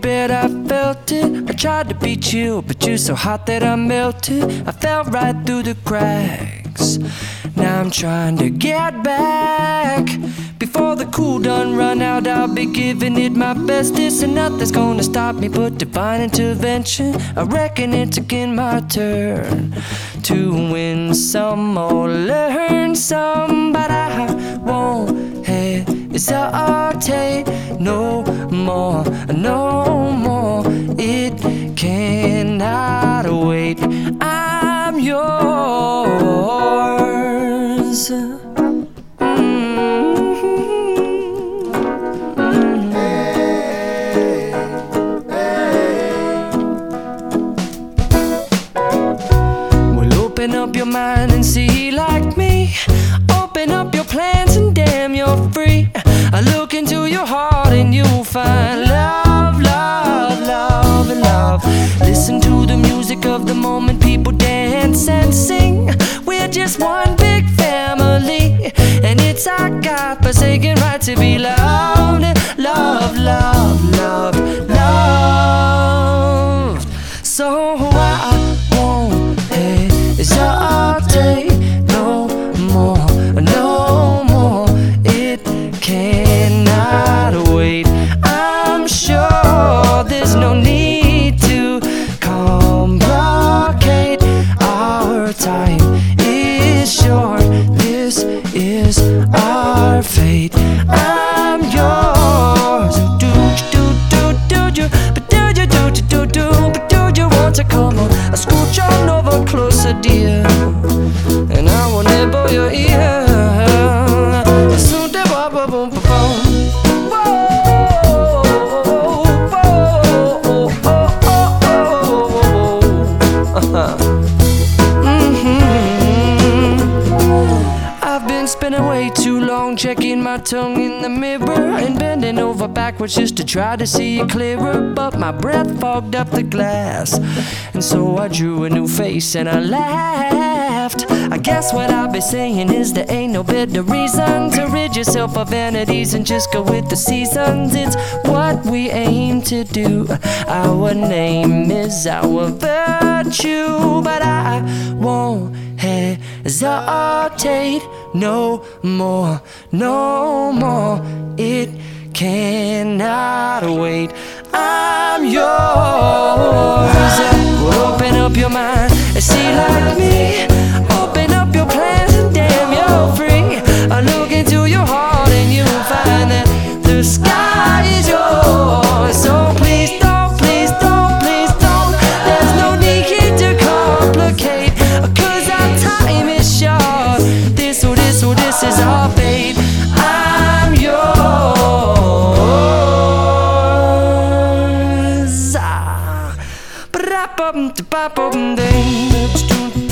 bet I felt it. I tried to be chill, but you're so hot that I melted. I fell right through the cracks. Now I'm trying to get back. Before the cool done run out, I'll be giving it my bestest, and nothing's gonna stop me but divine intervention. I reckon it's again my turn to win some or learn some, but I won't hesitate no more, no more. It cannot wait. I'm yours. Open up your mind and see like me. Open up your plans and damn, you're free. I look into your heart and you'll find love, love, love, and love. Listen to the music of the moment, people dance and sing. We're just one big family, and it's our God-forsaken right to be loved. Love, love, love, love. So I won't hesitate no more, no more. It cannot wait. I'm sure there's no need to complicate. Our time is short. This is our fate. I'm yours. Do you, but do you but do you want to come on? I scooch on over closer, dear, and I will nibble your ear. I've been spending way too long checking my tongue in the mirror and bending over backwards just to try to see it clearer, but my breath fogged up the glass, and so I drew a new face and I laughed. I guess what I'll be saying is there ain't no better reason to rid yourself of vanities and just go with the seasons. It's what we aim to do. Our name is our virtue, but I won't hesitate no more, no more. It cannot wait. I'm yours. Well, open up your mind and see like me. Open up your plans and damn, you're free. I look into your heart and you'll find that the sky is yours. So please don't, please don't, please don't. There's no need here to complicate, 'cause our time is short. This is our fate. I'm yours.